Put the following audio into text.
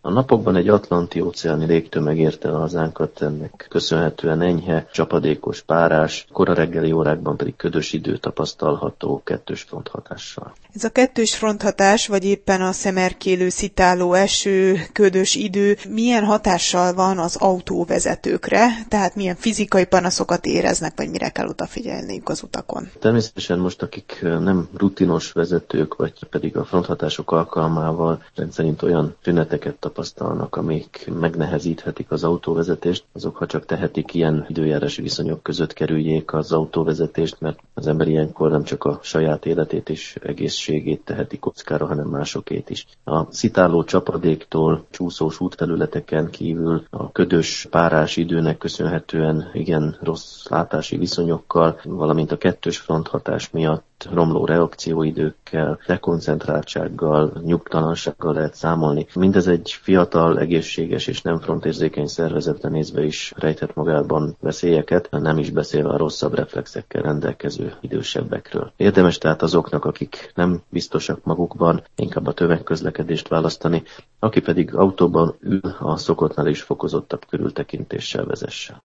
A napokban egy atlanti-óceáni légtömeg érte a hazánkat, ennek köszönhetően enyhe, csapadékos, párás, kora reggeli órákban pedig ködös idő tapasztalható kettős fronthatással. Ez a kettős fronthatás, vagy éppen a szemerkélő, szitáló eső, ködös idő milyen hatással van az autóvezetőkre? Tehát milyen fizikai panaszokat éreznek, vagy mire kell odafigyelniük az utakon? Természetesen most, akik nem rutinos vezetők, vagy pedig a fronthatások alkalmával rendszerint olyan tüneteket tapasztalnak, amik megnehezíthetik az autóvezetést, azok, ha csak tehetik, ilyen időjárási viszonyok között kerüljék az autóvezetést, mert az ember ilyenkor nem csak a saját életét és egészségét teheti kockára, hanem másokét is. A szitáló csapadéktól csúszós útfelületeken kívül a ködös, párás időnek köszönhetően igen rossz látási viszonyokkal, valamint a kettős fronthatás miatt romló reakcióidőkkel, dekoncentráltsággal, nyugtalansággal lehet számolni. Mindez egy fiatal, egészséges és nem frontérzékeny szervezetre nézve is rejthet magában veszélyeket, nem is beszélve a rosszabb reflexekkel rendelkező idősebbekről. Érdemes tehát azoknak, akik nem biztosak magukban, inkább a tömegközlekedést választani, aki pedig autóban ül, a szokottnál is fokozottabb körültekintéssel vezesse.